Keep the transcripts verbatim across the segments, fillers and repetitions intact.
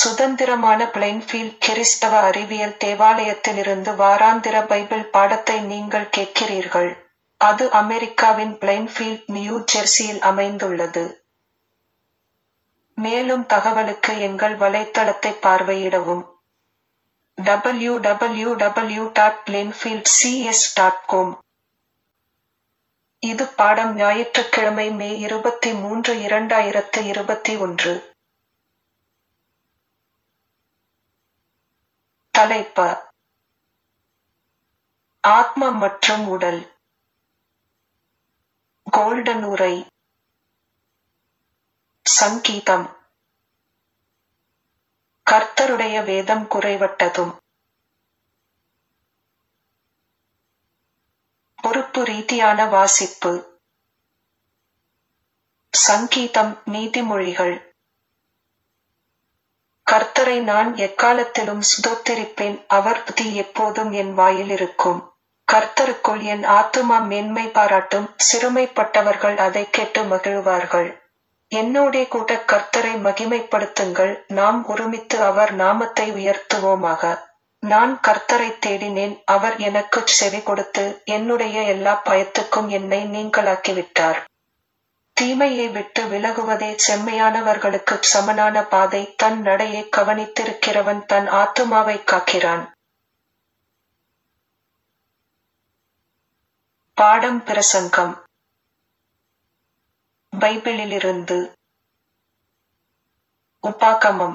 சுதந்திரமான பிளைன்ஃபீல்ட் கிறிஸ்தவ அறிவியல் தேவாலயத்திலிருந்து வாராந்திர பைபிள் பாடத்தை நீங்கள் கேட்கிறீர்கள். அது அமெரிக்காவின் பிளைன்ஃபீல்ட், நியூ ஜெர்சியில் அமைந்துள்ளது. மேலும் தகவலுக்கு எங்கள் வலைத்தளத்தை பார்வையிடவும். W W W dot Plainfield C S dot com. இது பாடம் ஞாயிற்றுக்கிழமை மே இருபத்தி மூன்று இரண்டாயிரத்து இருபத்தி ஒன்று. தலைப்ப ஆத்மா மற்றும் உடல். கோல்டன் உரை. சங்கீதம். கர்த்தருடைய வேதம் குறைவட்டதும். பொறுப்பு ரீதியான வாசிப்பு. சங்கீதம். நீதிமொழிகள். கர்த்தரை நான் எக்காலத்திலும் ஸ்தோத்திரிப்பேன், அவர் துதி எப்போதும் என் வாயில் இருக்கும். கர்த்தருக்குள் என் ஆத்துமா மேன்மை பாராட்டும், சிறுமைப்பட்டவர்கள் அதை கேட்டு மகிழ்வார்கள். என்னோடே கூட கர்த்தரை மகிமைப்படுத்துங்கள், நாம் ஒருமித்து அவர் நாமத்தை உயர்த்துவோமாக. நான் கர்த்தரை தேடினேன், அவர் எனக்குச் செவி கொடுத்து என்னுடைய எல்லா பயத்துக்கும் என்னை நீங்களாக்கிவிட்டார். தீமையை விட்டு விலகுவதே செம்மையானவர்களுக்கு சமனான பாதை, தன் நடையை கவனித்திருக்கிறவன் தன் ஆத்துமாவை காக்கிறான். பாடம் பிரசங்கம். பைபிளிலிருந்து. உபாகமம்.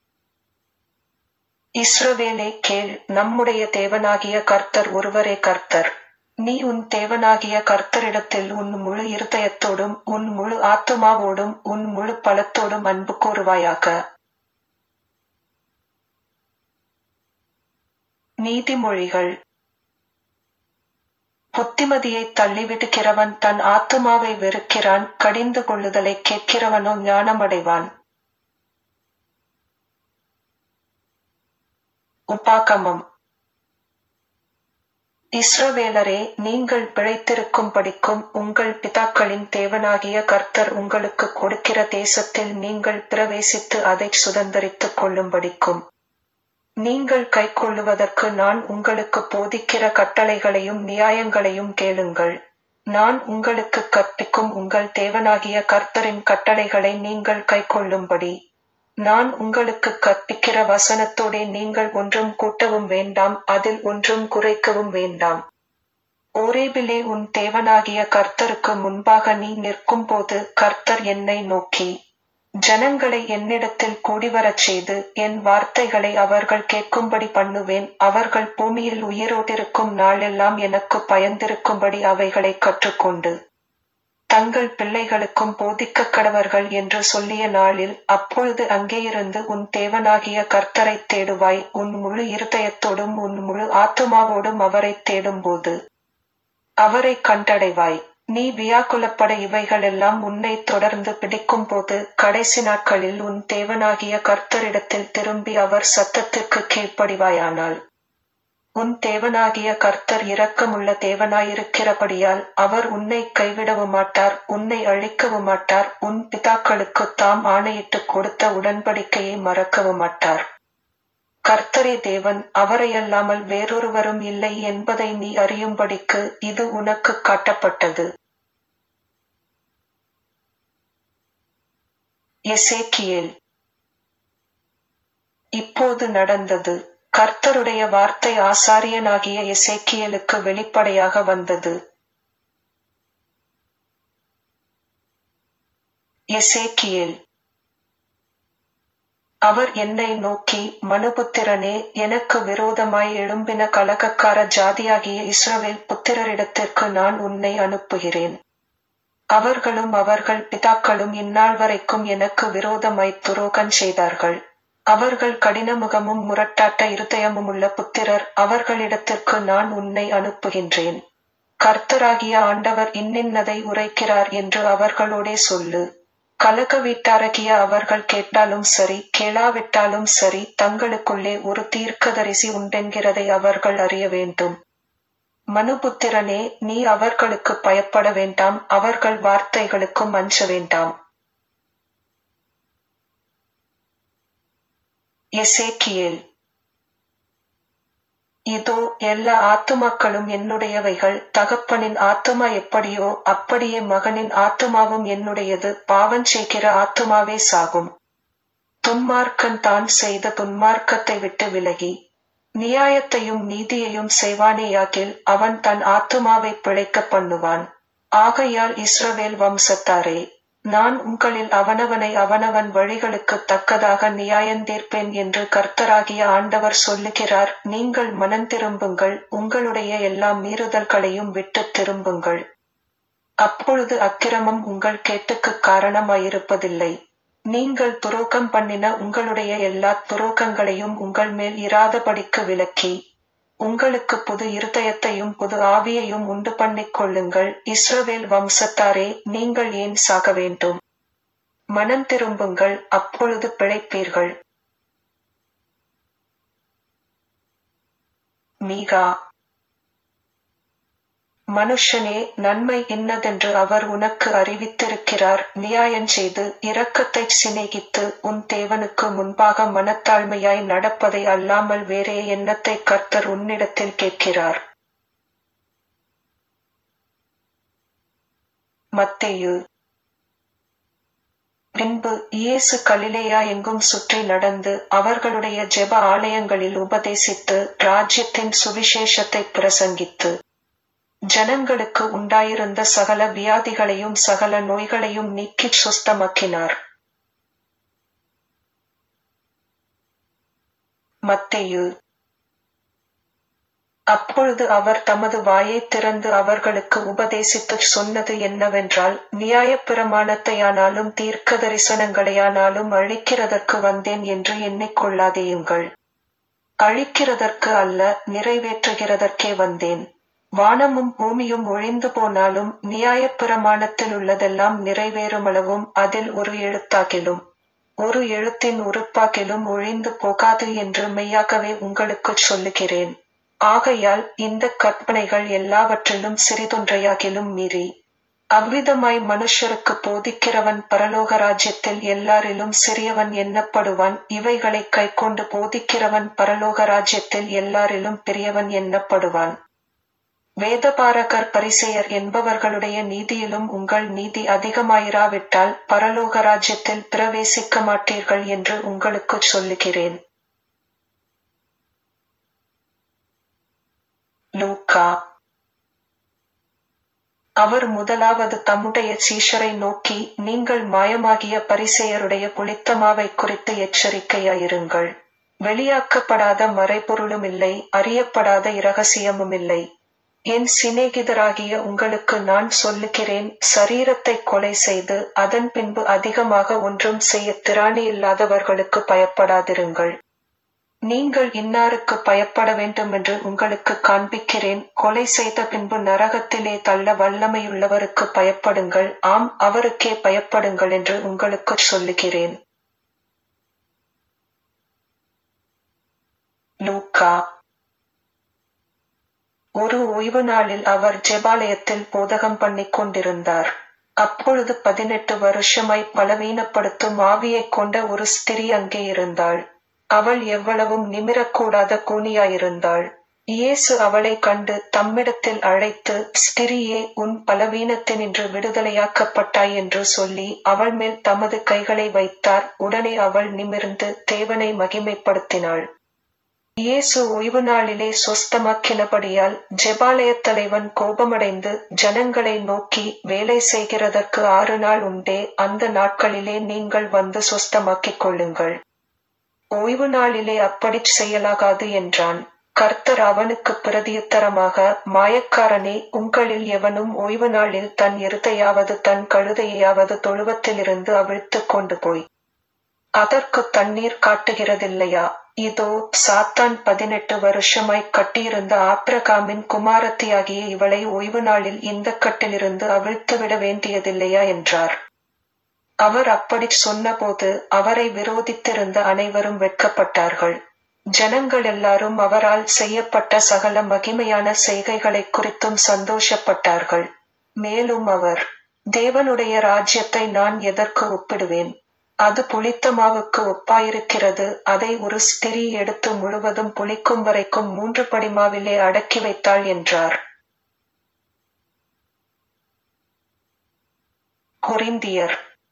இஸ்ரவேலே கேள், நம்முடைய தேவனாகிய கர்த்தர் ஒருவரே கர்த்தர். நீ உன் தேவனாகிய கர்த்தரிடத்தில் உன் முழு இருதயத்தோடும் உன் முழு ஆத்துமாவோடும் உன் முழு பலத்தோடும் அன்பு கூறுவாயாக. நீதிமொழிகள். புத்திமதியை தள்ளிவிடுகிறவன் தன் ஆத்துமாவை வெறுக்கிறான், கடிந்து கொள்ளுதலை கேட்கிறவனோ ஞானமடைவான். உபாகமம். இஸ்ரவேலரே, நீங்கள் பிழைத்திருக்கும்படிக்கும் உங்கள் பிதாக்களின் தேவனாகிய கர்த்தர் உங்களுக்கு கொடுக்கிற தேசத்தில் நீங்கள் பிரவேசித்து அதை சுதந்தரித்துக் கொள்ளும்படிக்கும் நீங்கள் கைக்கொள்ளுவதற்கு நான் உங்களுக்கு போதிக்கிற கட்டளைகளையும் நியாயங்களையும் கேளுங்கள். நான் உங்களுக்கு கற்பிக்கும் உங்கள் தேவனாகிய கர்த்தரின் கட்டளைகளை நீங்கள் கைக்கொள்ளும்படி நான் உங்களுக்கு கற்பிக்கிற வசனத்தோடே நீங்கள் ஒன்றும் கூட்டவும் வேண்டாம், அதில் ஒன்றும் குறைக்கவும் வேண்டாம். ஓரேபிலே உன் தேவனாகிய கர்த்தருக்கு முன்பாக நீ நிற்கும்போது கர்த்தர் என்னை நோக்கி, ஜனங்களை என்னிடத்தில் கூடிவரச் செய்து என் வார்த்தைகளை அவர்கள் கேட்கும்படி பண்ணுவேன். அவர்கள் பூமியில் உயிரோடிருக்கும் நாளெல்லாம் எனக்கு பயந்திருக்கும்படி அவைகளை கற்றுக்கொண்டு தங்கள் பிள்ளைகளுக்கும் போதிக்கக் கடவர்கள் என்று சொல்லிய நாளில், அப்பொழுது அங்கேயிருந்து உன் தேவனாகிய கர்த்தரைத் தேடுவாய், உன் முழு இருதயத்தோடும் உன் முழு ஆத்துமாவோடும் அவரைத் தேடும்போது அவரை கண்டடைவாய். நீ வியாக்குலப்பட இவைகளெல்லாம் உன்னை தொடர்ந்து பிடிக்கும்போது கடைசி நாட்களில் உன் தேவனாகிய கர்த்தரிடத்தில் திரும்பி அவர் சத்தத்திற்கு கீழ்ப்படிவாயானால், உன் தேவனாகிய கர்த்தர் இரக்கமுள்ள தேவனாயிருக்கிறபடியால் அவர் உன்னை கைவிடவும் மாட்டார், உன்னை அழிக்கவும் மாட்டார், உன் பிதாக்களுக்கு தாம் ஆணையிட்டுக் கொடுத்த உடன்படிக்கையை மறக்கவும் மாட்டார். கர்த்தரே தேவன், அவரையல்லாமல் வேறொருவரும் இல்லை என்பதை நீ அறியும்படிக்கு இது உனக்கு காட்டப்பட்டது. எசேக்கியேல். இப்போது நடந்தது. கர்த்தருடைய வார்த்தை ஆசாரியனாகிய எசேக்கியேலுக்கு வெளிப்படையாக வந்தது. எசேக்கியேல். அவர் என்னை நோக்கி, மனுபுத்திரனே, எனக்கு விரோதமாய் எழும்பின கலகக்கார ஜாதியாகிய இஸ்ரவேல் புத்திரரிடத்திற்கு நான் உன்னை அனுப்புகிறேன். அவர்களும் அவர்கள் பிதாக்களும் இந்நாள் வரைக்கும் எனக்கு விரோதமாய் துரோகம் செய்தார்கள். அவர்கள் கடினமுகமும் முரட்டாட்ட இருதயமுமுள்ள புத்திரர், அவர்களிடத்திற்கு நான் உன்னை அனுப்புகின்றேன். கர்த்தராகிய ஆண்டவர் இன்னின்னதை உரைக்கிறார் என்று அவர்களோடே சொல்லு. கலக வீட்டாராகிய அவர்கள் கேட்டாலும் சரி, கேளாவிட்டாலும் சரி, தங்களுக்குள்ளே ஒரு தீர்க்கதரிசி உண்டென்கிறதை அவர்கள் அறிய வேண்டும். மனுபுத்திரனே, நீ அவர்களுக்கு பயப்பட வேண்டாம், அவர்கள் வார்த்தைகளுக்கும் அஞ்ச வேண்டாம். எசேக்கியேல். இதோ எல்லா ஆத்துமாக்களும் என்னுடையவைகள், தகப்பனின் ஆத்துமா எப்படியோ அப்படியே மகனின் ஆத்துமாவும் என்னுடையது, பாவஞ்செய்கிற ஆத்துமாவே சாகும். துன்மார்க்கன் தான் செய்த துன்மார்க்கத்தை விட்டு விலகி நியாயத்தையும் நீதியையும் செய்வானேயாகில் அவன் தன் ஆத்துமாவை பிழைக்கப் பண்ணுவான். ஆகையால் இஸ்ரவேல் வம்சத்தாரே, நான் உங்களில் அவனவனை அவனவன் வழிகளுக்குத் தக்கதாக நியாயந்தீர்ப்பேன் என்று கர்த்தராகிய ஆண்டவர் சொல்லுகிறார். நீங்கள் மனந்திரும்புங்கள், உங்களுடைய எல்லா மீறுதல்களையும் விட்டுத் திரும்புங்கள். அப்பொழுது அக்கிரமம் உங்கள் கேட்டுக்குக் காரணமாயிருப்பதில்லை. நீங்கள் துரோகம் பண்ணின உங்களுடைய எல்லா துரோகங்களையும் உங்கள் மேல் இராதபடிக்கு விலக்கி உங்களுக்கு புது இருதயத்தையும் புது ஆவியையும் உண்டு பண்ணிக் கொள்ளுங்கள். இஸ்ரவேல் வம்சத்தாரே, நீங்கள் ஏன் சாக வேண்டும்? மனம் திரும்புங்கள், அப்பொழுது பிழைப்பீர்கள். மீகா. மனுஷனே, நன்மை இன்னதென்று அவர் உனக்கு அறிவித்திருக்கிறார். நியாயஞ்செய்து இரக்கத்தைச் சிநேகித்து உன் தேவனுக்கு முன்பாக மனத்தாழ்மையாய் நடப்பதை அல்லாமல் வேறே எண்ணத்தை கர்த்தர் உன்னிடத்தில் கேட்கிறார். மத்தேயு. பின்பு இயேசு கலிலேயா எங்கும் சுற்றி நடந்து அவர்களுடைய ஜெப ஆலயங்களில் உபதேசித்து ராஜ்யத்தின் சுவிசேஷத்தை பிரசங்கித்து ஜனங்களுக்கு உண்டாயிருந்த சகல வியாதிகளையும் சகல நோய்களையும் நீக்கிச் சுஸ்தமாக்கினார். மத்தேயு. அப்பொழுது அவர் தமது வாயைத் திறந்து அவர்களுக்கு உபதேசித்துச் சொன்னது என்னவென்றால், நியாயப்பிரமாணத்தையானாலும் தீர்க்க தரிசனங்களையானாலும் அழிக்கிறதற்கு வந்தேன் என்று எண்ணிக்கொள்ளாதேயுங்கள். அழிக்கிறதற்கு அல்ல, நிறைவேற்றுகிறதற்கே வந்தேன். வானமும் பூமியும் ஒழிந்து போனாலும் நியாயப்பிரமாணத்தில் உள்ளதெல்லாம் நிறைவேறுமளவும் அதில் ஒரு எழுத்தாகிலும் ஒரு எழுத்தின் உறுப்பாகிலும் ஒழிந்து போகாது என்று மெய்யாகவே உங்களுக்குச் சொல்லுகிறேன். ஆகையால் இந்த கற்பனைகள் எல்லாவற்றிலும் சிறிதொன்றையாகிலும் மீறி அவ்விதமாய் மனுஷருக்கு போதிக்கிறவன் பரலோக ராஜ்யத்தில் எல்லாரிலும் சிறியவன் எண்ணப்படுவான். இவைகளை கைக்கொண்டு போதிக்கிறவன் பரலோக ராஜ்யத்தில் எல்லாரிலும் பெரியவன் எண்ணப்படுவான். வேதபாரகர் பரிசேயர் என்பவர்களுடைய நீதியிலும் உங்கள் நீதி அதிகமாயிராவிட்டால் பரலோக ராஜ்யத்தில் பிரவேசிக்க மாட்டீர்கள் என்று உங்களுக்குச் சொல்லுகிறேன். லூக்கா. அவர் முதலாவது தம்முடைய சீஷரை நோக்கி, நீங்கள் மாயமாகிய பரிசேயருடைய புளித்த மாவை குறித்து எச்சரிக்கையாயிருங்கள். வெளியாக்கப்படாத மறைபொருளுமில்லை, அறியப்படாத இரகசியமுமில்லை. என் சிநேகிதராகிய உங்களுக்கு நான் சொல்லுகிறேன், சரீரத்தை கொலை செய்து அதன் பின்பு அதிகமாக ஒன்றும் செய்ய திராணியில்லாதவர்களுக்கு பயப்படாதிருங்கள். நீங்கள் இன்னாருக்கு பயப்பட வேண்டுமென்று உங்களுக்கு காண்பிக்கிறேன். கொலை செய்த பின்பு நரகத்திலே தள்ள வல்லமையுள்ளவருக்கு பயப்படுங்கள். ஆம், அவருக்கே பயப்படுங்கள் என்று உங்களுக்குச் சொல்லுகிறேன். லூக்கா. ஒரு ஓய்வு நாளில் அவர் ஜெபாலயத்தில் போதகம் பண்ணிக் கொண்டிருந்தார். அப்பொழுது பதினெட்டு வருஷமாய் பலவீனப்படுத்தும் ஆவியைக் கொண்ட ஒரு ஸ்திரீ அங்கே இருந்தாள். அவள் எவ்வளவும் நிமிரக்கூடாத கூனியாயிருந்தாள். இயேசு அவளை கண்டு தம்மிடத்தில் அழைத்து, ஸ்திரீயே, உன் பலவீனத்தினின்று விடுதலையாக்கப்பட்டாய் என்று சொல்லி அவள் மேல் தமது கைகளை வைத்தார். உடனே அவள் நிமிர்ந்து தேவனை மகிமைப்படுத்தினாள். இயேசு ஓய்வு நாளிலே சொஸ்தமாக்கினபடியால் ஜெபாலயத் தலைவன் கோபமடைந்து ஜனங்களை நோக்கி, வேலை செய்கிறதற்கு ஆறு நாள் உண்டே, அந்த நாட்களிலே நீங்கள் வந்து சொஸ்தமாக்கிக் கொள்ளுங்கள். ஓய்வு நாளிலே அப்படிச் செய்யலாகாது என்றான். கர்த்தர் அவனுக்கு பிரதியுத்தரமாக, மாயக்காரனே, உங்களில் எவனும் ஓய்வு நாளில் தன் எருதையாவது தன் கழுதையாவது தொழுவத்திலிருந்து அவிழ்த்துக் கொண்டு போய் அதற்கு தண்ணீர் காட்டுகிறதில்லையா? இதோ, சாத்தான் பதினெட்டு வருஷமாய் கட்டியிருந்த ஆபிரகாமின் குமாரத்தியாகிய இவளை ஓய்வு நாளில் இந்த கட்டிலிருந்து அவிழ்த்துவிட வேண்டியதில்லையா என்றார். அவர் அப்படிச் சொன்னபோது அவரை விரோதித்திருந்த அனைவரும் வெட்கப்பட்டார்கள். ஜனங்கள் எல்லாரும் அவரால் செய்யப்பட்ட சகல மகிமையான செய்கைகளை குறித்தும் சந்தோஷப்பட்டார்கள். மேலும் அவர், தேவனுடைய ராஜ்யத்தை நான் எதற்கு ஒப்பிடுவேன்? அது புளித்த மாவுக்கு ஒப்பாயிருக்கிறது. அதை ஒரு ஸ்திரீ எடுத்து முழுவதும் புளிக்கும் வரைக்கும் மூன்று படிமாவிலே அடக்கி வைத்தாள் என்றார். கொரிந்தியர்.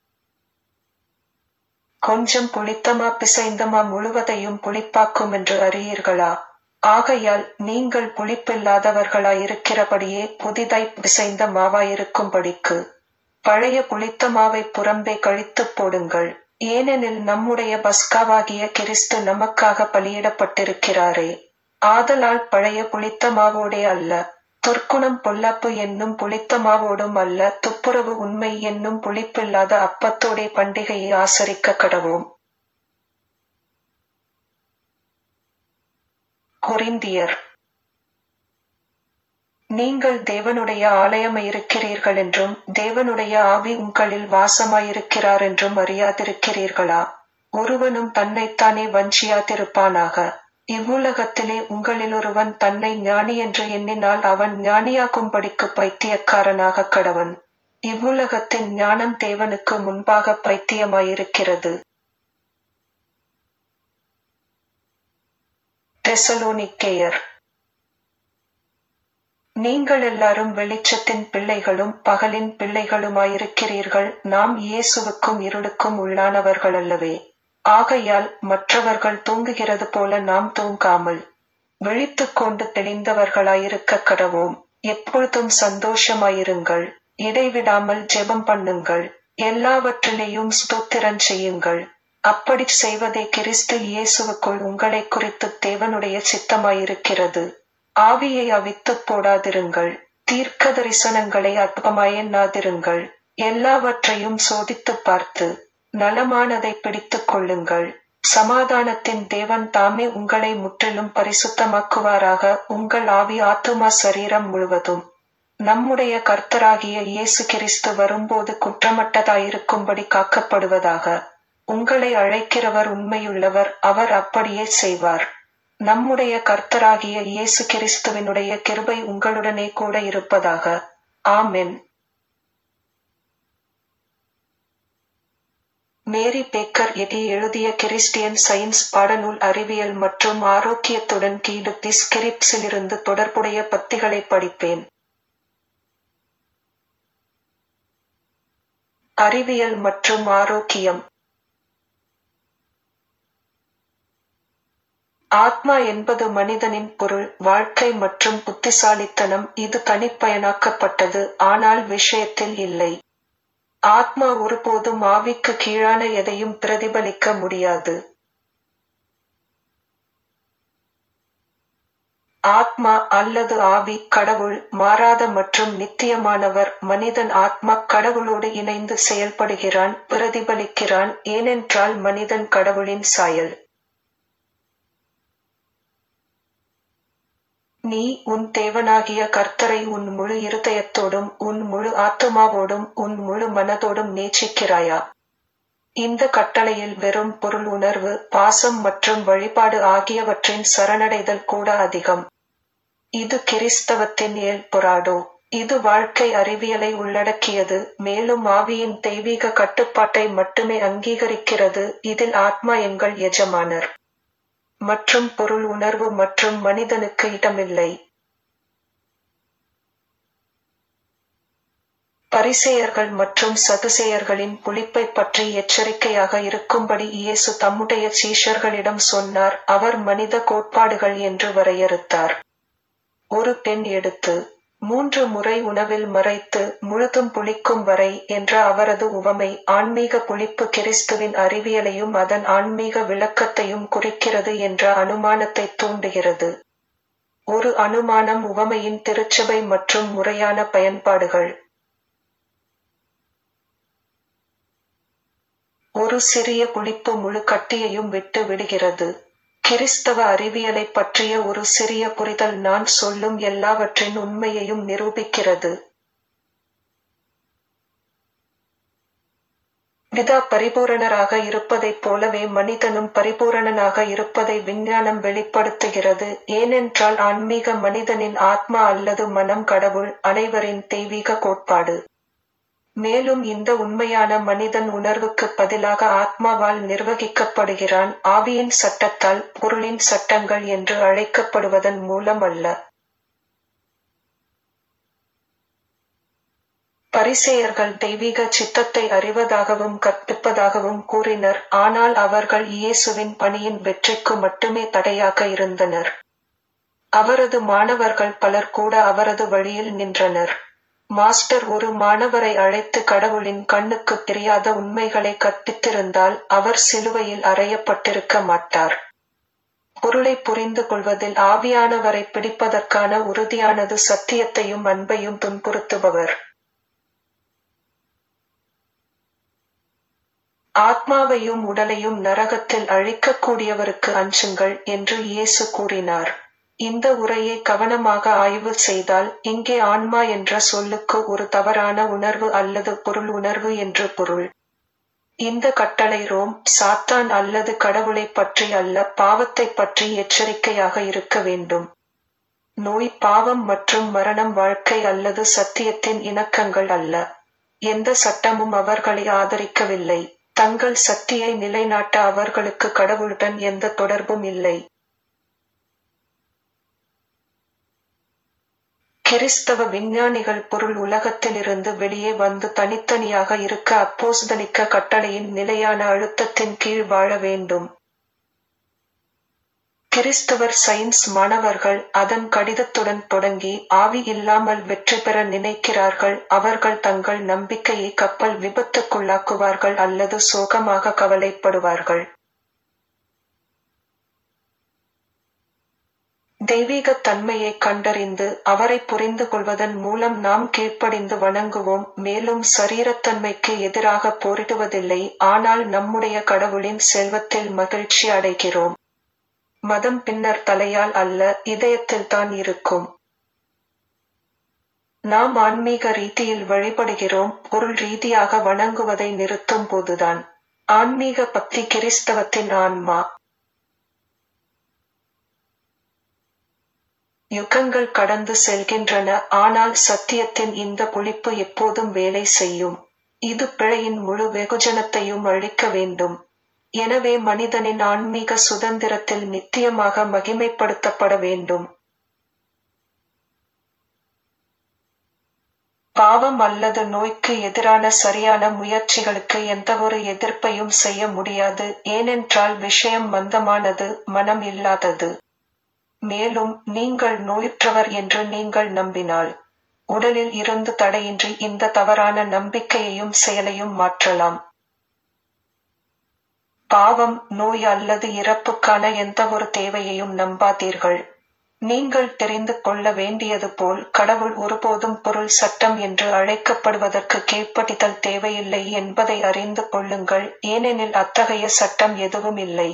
கொஞ்சம் புளித்தமா பிசைந்தமா முழுவதையும் புளிப்பாக்கும் என்று அறியீர்களா? ஆகையால் நீங்கள் புளிப்பில்லாதவர்களாயிருக்கிறபடியே புதிதாய் பிசைந்த மாவாயிருக்கும்படிக்கு பழைய புளித்த மாவை புறம்பே கழித்துப் போடுங்கள். ஏனெனில் நம்முடைய பஸ்காவாகிய கிறிஸ்து நமக்காக பலியிடப்பட்டிருக்கிறாரே. ஆதலால் பழைய புளித்த மாவோடே அல்ல, துர்க்குணம் பொல்லாப்பு என்னும் புளித்த மாவோடும் அல்ல, துப்புரவு உண்மை என்னும் புளிப்பில்லாத அப்பத்தோடே பண்டிகையை ஆசரிக்க கடவோம். கொரிந்தியர். நீங்கள் தேவனுடைய ஆலயமாயிருக்கிறீர்கள் என்றும் தேவனுடைய ஆவி உங்களில் வாசமாயிருக்கிறார் என்றும் அறியாதிருக்கிறீர்களா? ஒருவனும் தன்னைத்தானே வஞ்சியாதிருப்பானாக. இவ்வுலகத்திலே உங்களிலொருவன் தன்னை ஞானி என்று எண்ணினால் அவன் ஞானியாகும்படிக்கு பைத்தியக்காரனாக கடவன். இவ்வுலகத்தின் ஞானம் தேவனுக்கு முன்பாக பைத்தியமாயிருக்கிறது. தெசலோனிக்கேயர். நீங்கள் எல்லாரும் வெளிச்சத்தின் பிள்ளைகளும் பகலின் பிள்ளைகளுமாயிருக்கிறீர்கள். நாம் இயேசுவுக்கும் இருளுக்கும் உள்ளானவர்கள் அல்லவே. ஆகையால் மற்றவர்கள் தூங்குகிறது போல நாம் தூங்காமல் விழித்துக் கொண்டு தெளிந்தவர்களாயிருக்க கடவோம். எப்பொழுதும் சந்தோஷமாயிருங்கள், இடைவிடாமல் ஜெபம் பண்ணுங்கள், எல்லாவற்றிலேயும் ஸ்தோத்திரம் செய்யுங்கள். அப்படி செய்வதே கிறிஸ்து இயேசுவுக்குள் உங்களை குறித்து தேவனுடைய சித்தமாயிருக்கிறது. ஆவியை அவித்துப் போடாதிருங்கள், தீர்க்க தரிசனங்களை அற்பமாயெண்ணாதிருங்கள். எல்லாவற்றையும் சோதித்துப் பார்த்து நலமானதை பிடித்துக் கொள்ளுங்கள். சமாதானத்தின் தேவன் தாமே உங்களை முற்றிலும் பரிசுத்தமாக்குவாராக. உங்கள் ஆவி ஆத்துமா சரீரம் முழுவதும் நம்முடைய கர்த்தராகிய இயேசு கிறிஸ்து வரும்போது குற்றமற்றதாயிருக்கும்படி காக்கப்படுவதாக. உங்களை அழைக்கிறவர் உண்மையுள்ளவர், அவர் அப்படியே செய்வார். நம்முடைய கர்த்தராகிய இயேசு கிறிஸ்துவினுடைய கிருபை உங்களுடனே கூட இருப்பதாக. ஆமென். மேரி பேக்கர் எடி எழுதிய கிறிஸ்டியன் சயின்ஸ் பாடநூல் அறிவியல் மற்றும் ஆரோக்கியத்துடன் கீடு டிஸ்கிரிப்ஸிலிருந்து தொடர்புடைய பத்திகளை படிப்பேன். அறிவியல் மற்றும் ஆரோக்கியம். ஆத்மா என்பது மனிதனின் பொருள், வாழ்க்கை மற்றும் புத்திசாலித்தனம். இது தனிப்பயனாக்கப்பட்டது, ஆனால் விஷயத்தில் இல்லை. ஆத்மா ஒருபோதும் ஆவிக்கு கீழான எதையும் பிரதிபலிக்க முடியாது. ஆத்மா அல்லது ஆவி கடவுள், மாறாத மற்றும் நித்தியமானவர். மனிதன் ஆத்மா கடவுளோடு இணைந்து செயல்படுகிறான், பிரதிபலிக்கிறான், ஏனென்றால் மனிதன் கடவுளின் சாயல். நீ உன் தேவனாகிய கர்த்தரை உன் முழு இருதயத்தோடும் உன் முழு ஆத்துமாவோடும் உன் முழு மனதோடும் நேசிக்கிறாயா? இந்த கட்டளையில் வெறும் பொருள் உணர்வு, பாசம் மற்றும் வழிபாடு ஆகியவற்றின் சரணடைதல் கூட அதிகம். இது கிறிஸ்தவத்தின் எல்பொராடோ. இது வாழ்க்கை அறிவியலை உள்ளடக்கியது, மேலும் ஆவியின் தெய்வீக கட்டுப்பாட்டை மட்டுமே அங்கீகரிக்கிறது. இதில் ஆத்மா எங்கள் எஜமானர் மற்றும் பொருள் உணர்வு மற்றும் மனிதனுக்கு இடமில்லை. பரிசேயர்கள் மற்றும் சதுசேயர்களின் புளிப்பை பற்றி எச்சரிக்கையாக இருக்கும்படி இயேசு தம்முடைய சீஷர்களிடம் சொன்னார். அவர் மனித கோட்பாடுகள் என்று வரையறுத்தார். ஒரு பெண் எடுத்து மூன்று முறை உணவில் மறைத்து முழுதும் புளிக்கும் வரை என்ற அவரது உவமை ஆன்மீக புளிப்பு கிறிஸ்துவின் அறிவியலையும் அதன் ஆன்மீக விளக்கத்தையும் குறிக்கிறது என்ற அனுமானத்தை தூண்டுகிறது. ஒரு அனுமானம் உவமையின் திருச்சபை மற்றும் முறையான பயன்பாடுகள். ஒரு சிறிய புளிப்பு முழு கட்டியையும் விட்டு விடுகிறது. கிறிஸ்தவ அறிவியலை பற்றிய ஒரு சிறிய புரிதல் நான் சொல்லும் எல்லாவற்றின் உண்மையையும் நிரூபிக்கிறது. பிதா பரிபூரணராக இருப்பதைப் போலவே மனிதனும் பரிபூரணனாக இருப்பதை விஞ்ஞானம் வெளிப்படுத்துகிறது. ஏனென்றால் ஆன்மீக மனிதனின் ஆத்மா அல்லது மனம் கடவுள் அனைவரின் தெய்வீக கோட்பாடு. மேலும் இந்த உண்மையான மனிதன் உணர்வுக்கு பதிலாக ஆத்மாவால் நிர்வகிக்கப்படுகிறான், ஆவியின் சட்டத்தால், பொருளின் சட்டங்கள் என்று அழைக்கப்படுவதன் மூலம் அல்ல. பரிசேயர்கள் தெய்வீக சித்தத்தை அறிவதாகவும் கற்பிப்பதாகவும் கூறினர், ஆனால் அவர்கள் இயேசுவின் பணியின் வெற்றிக்கு மட்டுமே தடையாக இருந்தனர். அவரது மாணவர்கள் பலர் கூட அவரது வழியில் நின்றனர். மாஸ்டர் ஒரு மாணவரை அழைத்து கடவுளின் கண்ணுக்கு தெரியாத உண்மைகளை கற்பித்திருந்தால் அவர் சிலுவையில் அறையப்பட்டிருக்க மாட்டார். பொருளை புரிந்து கொள்வதில் ஆவியானவரை பிடிப்பதற்கான உறுதியானது சத்தியத்தையும் அன்பையும் துன்புறுத்துபவர். ஆத்மாவையும் உடலையும் நரகத்தில் அழிக்கக்கூடியவருக்கு அஞ்சுங்கள் என்று இயேசு கூறினார். இந்த உரையை கவனமாக ஆய்வு செய்தால், இங்கே ஆன்மா என்ற சொல்லுக்கு ஒரு தவறான உணர்வு அல்லது பொருள் உணர்வு என்று பொருள். இந்த கட்டளை ரோம், சாத்தான் அல்லது கடவுளை பற்றி அல்ல, பாவத்தை பற்றி எச்சரிக்கையாக இருக்க வேண்டும். நோய், பாவம் மற்றும் மரணம் வாழ்க்கை அல்லது சத்தியத்தின் இணக்கங்கள் அல்ல. எந்த சட்டமும் அவர்களை ஆதரிக்கவில்லை. தங்கள் சக்தியை நிலைநாட்ட அவர்களுக்கு கடவுளுடன் எந்த தொடர்பும் இல்லை. கிறிஸ்தவ விஞ்ஞானிகள் பொருள் உலகத்திலிருந்து வெளியே வந்து தனித்தனியாக இருக்க அப்போஸ்தலிக்க கட்டளையின் நிலையான அழுத்தத்தின் கீழ் வாழ வேண்டும். கிறிஸ்தவர் சயின்ஸ் மாணவர்கள் அதன் கடிதத்துடன் தொடங்கி ஆவி இல்லாமல் வெற்றி பெற நினைக்கிறார்கள். அவர்கள் தங்கள் நம்பிக்கையை கப்பல் விபத்துக்குள்ளாக்குவார்கள் அல்லது சோகமாக கவலைப்படுவார்கள். தெய்வீக தன்மையை கண்டறிந்து அவரை புரிந்து கொள்வதன் மூலம் நாம் கீழ்ப்படிந்து வணங்குவோம், மேலும் சரீரத்தன்மைக்கு எதிராக போரிடுவதில்லை, ஆனால் நம்முடைய கடவுளின் செல்வத்தில் மகிழ்ச்சி அடைகிறோம். மதம் பின்னர் தலையால் அல்ல, இதயத்தில் தான் இருக்கும். நாம் ஆன்மீக ரீதியில் வழிபடுகிறோம், பொருள் ரீதியாக வணங்குவதை நிறுத்தும் போதுதான். ஆன்மீக பக்தி கிறிஸ்தவத்தின் ஆன்மா. யுகங்கள் கடந்து செல்கின்றன, ஆனால் சத்தியத்தின் இந்த பொழிப்பு எப்போதும் வேலை செய்யும். இது பிழையின் முழு வெகுஜனத்தையும் அழிக்க வேண்டும். எனவே மனிதனின் ஆன்மீக சுதந்திரத்தில் நித்தியமாக மகிமைப்படுத்தப்பட வேண்டும். பாவம் அல்லது நோய்க்கு எதிரான சரியான முயற்சிகளுக்கு எந்தவொரு எதிர்ப்பையும் செய்ய முடியாது, ஏனென்றால் விஷயம் மந்தமானது, மனம் இல்லாதது. மேலும் நீங்கள் நோயுற்றவர் என்று நீங்கள் நம்பினால், உடலில் இருந்து தடையின்றி இந்த தவறான நம்பிக்கையையும் செயலையும் மாற்றலாம். பாவம், நோய் அல்லது இறப்புக்கான எந்தவொரு தேவையையும் நம்பாதீர்கள். நீங்கள் தெரிந்து கொள்ள வேண்டியது போல், கடவுள் ஒருபோதும் பொருள் சட்டம் என்று அழைக்கப்படுவதற்கு கீழ்ப்படிதல் தேவையில்லை என்பதை அறிந்து கொள்ளுங்கள், ஏனெனில் அத்தகைய சட்டம் எதுவும் இல்லை.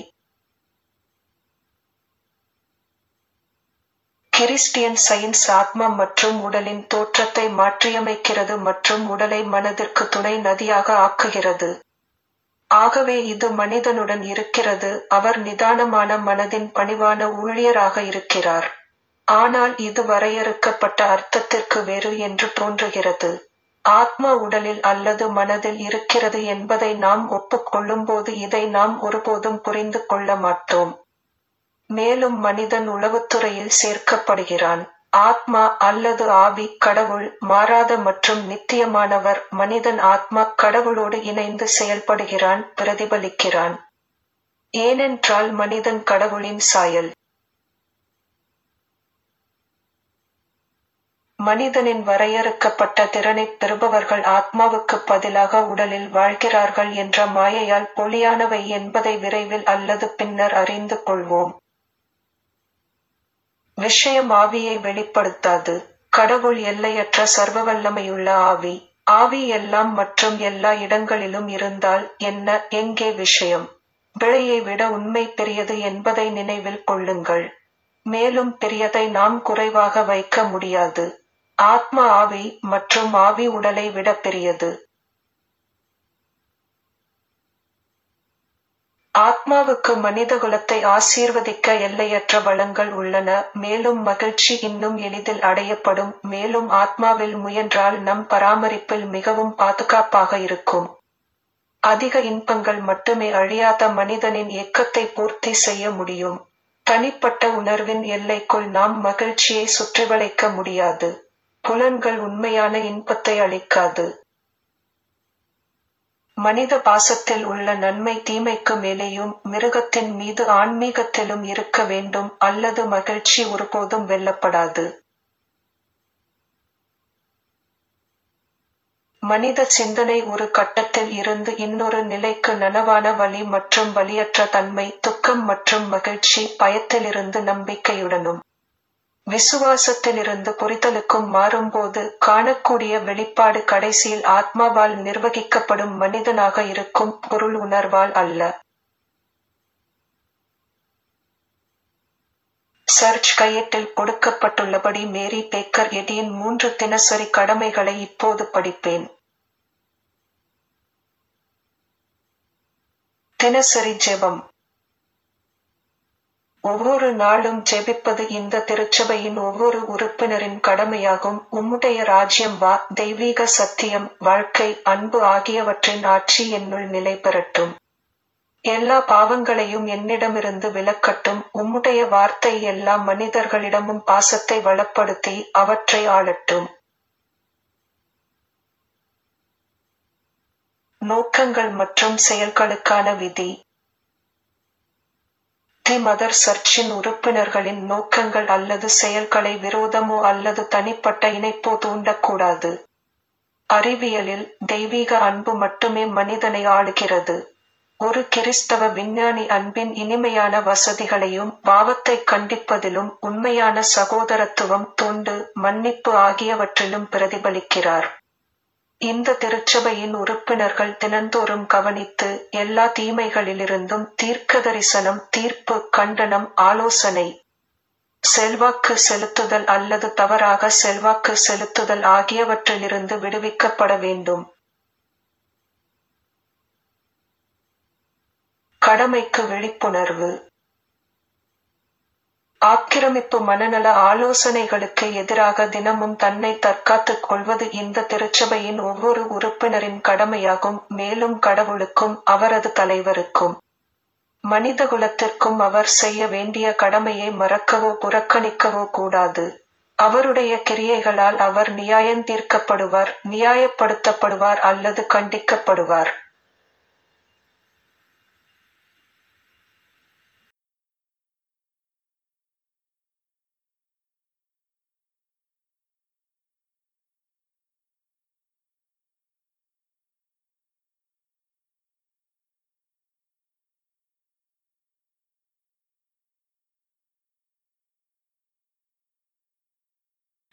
கிறிஸ்டியன் சயின்ஸ் ஆத்மா மற்றும் உடலின் தோற்றத்தை மாற்றியமைக்கிறது மற்றும் உடலை மனதிற்கு துணை நதியாக ஆக்குகிறது. ஆகவே இது மனிதனுடன் இருக்கிறது, அவர் நிதானமான மனதின் பணிவான ஊழியராக இருக்கிறார். ஆனால் இது வரையறுக்கப்பட்ட அர்த்தத்திற்கு வேறு என்று தோன்றுகிறது. ஆத்மா உடலில் அல்லது மனதில் இருக்கிறது என்பதை நாம் ஒப்புக்கொள்ளும்போது இதை நாம் ஒருபோதும் புரிந்து கொள்ள மாட்டோம். மேலும் மனிதன் உளவுத்துறையில் சேர்க்கப்படுகிறான். ஆத்மா அல்லது ஆவி கடவுள் மாறாத மற்றும் நித்தியமானவர். மனிதன் ஆத்மா கடவுளோடு இணைந்து செயல்படுகிறான், பிரதிபலிக்கிறான். ஏனென்றால் மனிதன் கடவுளின் சாயல். மனிதனின் வரையறுக்கப்பட்ட திறனைப் பெறுபவர்கள் ஆத்மாவுக்கு பதிலாக உடலில் வாழ்கிறார்கள் என்ற மாயையால் பொய்யானவை என்பதை விரைவில் அல்லது பின்னர் அறிந்து கொள்வோம். விஷயம் ஆவியை வெளிப்படுத்தாது. கடவுள் எல்லையற்ற சர்வவல்லமையுள்ள ஆவி. ஆவி எல்லாம் மற்றும் எல்லா இடங்களிலும் இருந்தால் என்ன, எங்கே விஷயம்? பிழையை விட உண்மை பெரியது என்பதை நினைவில் கொள்ளுங்கள். மேலும் பெரியதை நாம் குறைவாக வைக்க முடியாது. ஆத்மா ஆவி மற்றும் ஆவி உடலை விட பெரியது. ஆத்மாவுக்கு மனிதகுலத்தை ஆசீர்வதிக்க எல்லையற்ற வளங்கள் உள்ளன. மேலும் மகிழ்ச்சி இன்னும் எளிதில் அடையப்படும். மேலும் ஆத்மாவில் முயன்றால் நம் பராமரிப்பில் மிகவும் பாதுகாப்பாக இருக்கும். அதிக இன்பங்கள் மட்டுமே அழியாத மனிதனின் ஏக்கத்தை பூர்த்தி செய்ய முடியும். தனிப்பட்ட உணர்வின் எல்லைக்குள் நாம் மகிழ்ச்சியை சுற்றிவளைக்க முடியாது. புலன்கள் உண்மையான இன்பத்தை அளிக்காது. மனித பாசத்தில் உள்ள நன்மை தீமைக்கு மேலேயும் மிருகத்தின் மீது ஆன்மீகத்திலும் இருக்க வேண்டும், அல்லது மகிழ்ச்சி ஒருபோதும் வெல்லப்படாது. மனித சிந்தனை ஒரு கட்டத்தில் இருந்து இன்னொரு நிலைக்கு நனவான வலி மற்றும் வலியற்ற தன்மை, துக்கம் மற்றும் மகிழ்ச்சி, பயத்திலிருந்து நம்பிக்கையுடனும் விசுவாசத்திலிருந்து புரிதலுக்கும் மாறும்போது காணக்கூடிய வெளிப்பாடு கடைசியில் ஆத்மாவால் நிர்வகிக்கப்படும் மனிதனாக இருக்கும், பொருள் உணர்வால் அல்ல. சர்ச் கையேட்டில் கொடுக்கப்பட்டுள்ளபடி மேரி பேக்கர் எடியின் மூன்று தினசரி கடமைகளை இப்போது படிப்பேன். தினசரி ஜெபம். ஒவ்வொரு நாளும் ஜெபிப்பது இந்த திருச்சபையின் ஒவ்வொரு உறுப்பினரின் கடமையாகும். உம்முடைய ராஜ்யம் வா, தெய்வீக சத்தியம், வாழ்க்கை, அன்பு ஆகியவற்றின் ஆட்சி என்னுள் நிலை பெறட்டும். எல்லா பாவங்களையும் என்னிடமிருந்து விலக்கட்டும். உம்முடைய வார்த்தை எல்லா மனிதர்களிடமும் பாசத்தை வளப்படுத்தி அவற்றை ஆளட்டும். நோக்கங்கள் மற்றும் செயல்களுக்கான விதி. தி மதர் சர்ச்சின் உறுப்பினர்களின் நோக்கங்கள் அல்லது செயல்களை விரோதமோ அல்லது தனிப்பட்ட இணைப்போ தூண்டக்கூடாது. அறிவியலில் தெய்வீக அன்பு மட்டுமே மனிதனை ஆளுகிறது. ஒரு கிறிஸ்தவ விஞ்ஞானி அன்பின் இனிமையான வசதிகளையும் பாவத்தை கண்டிப்பதிலும் உண்மையான சகோதரத்துவம், தொண்டு, மன்னிப்பு ஆகியவற்றிலும் பிரதிபலிக்கிறார். இந்த திருச்சபையின் உறுப்பினர்கள் தினந்தோறும் கவனித்து எல்லா தீமைகளிலிருந்தும் தீர்க்கதரிசனம், தீர்ப்பு, கண்டனம், ஆலோசனை, செல்வாக்கு செலுத்துதல் அல்லது தவறாக செல்வாக்கு செலுத்துதல் ஆகியவற்றிலிருந்து விடுவிக்கப்பட வேண்டும். கடமைக்கு விழிப்புணர்வு. ஆக்கிரமிப்பு மனநல ஆலோசனைகளுக்கு எதிராக தினமும் தன்னை தற்காத்துக் கொள்வது இந்த திருச்சபையின் ஒவ்வொரு உறுப்பினரின் கடமையாகும். மேலும் கடவுளுக்கும் அவரது தலைவருக்கும் மனிதகுலத்திற்கும் அவர் செய்ய வேண்டிய கடமையை மறக்கவோ புறக்கணிக்கவோ கூடாது. அவருடைய கிரியைகளால் அவர் நியாயந்தீர்க்கப்படுவார், நியாயப்படுத்தப்படுவார் அல்லது கண்டிக்கப்படுவார்.